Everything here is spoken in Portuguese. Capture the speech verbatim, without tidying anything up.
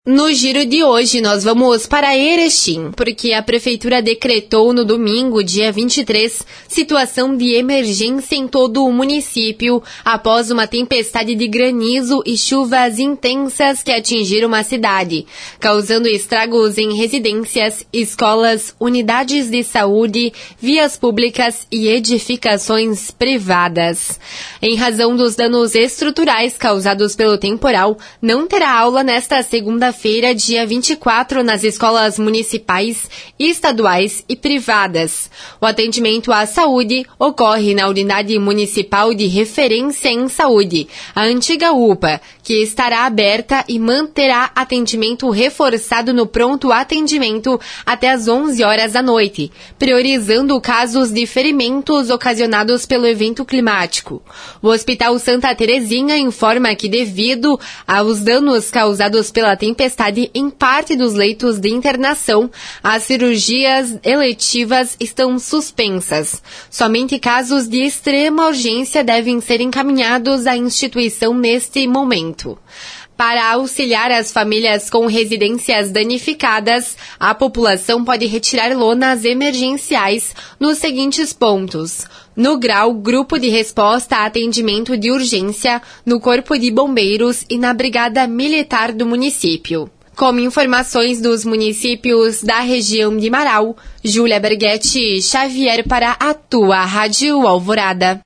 No giro de hoje, nós vamos para Erechim, porque a Prefeitura decretou no domingo, dia vinte e três, situação de emergência em todo o município, após uma tempestade de granizo e chuvas intensas que atingiram a cidade, causando estragos em residências, escolas, unidades de saúde, vias públicas e edificações privadas. Em razão dos danos estruturais causados pelo temporal, não terá aula nesta segunda feira, dia vinte e quatro, nas escolas municipais, estaduais e privadas. O atendimento à saúde ocorre na Unidade Municipal de Referência em Saúde, a antiga U P A, que estará aberta e manterá atendimento reforçado no pronto atendimento até às onze horas da noite, priorizando casos de ferimentos ocasionados pelo evento climático. O Hospital Santa Terezinha informa que, devido aos danos causados pela tempestade em parte dos leitos de internação, as cirurgias eletivas estão suspensas. Somente casos de extrema urgência devem ser encaminhados à instituição neste momento. Para auxiliar as famílias com residências danificadas, a população pode retirar lonas emergenciais nos seguintes pontos: no grau Grupo de Resposta a Atendimento de Urgência, no Corpo de Bombeiros e na Brigada Militar do município. Com informações dos municípios da região de Marau, Júlia Berghetti Xavier para a tua Rádio Alvorada.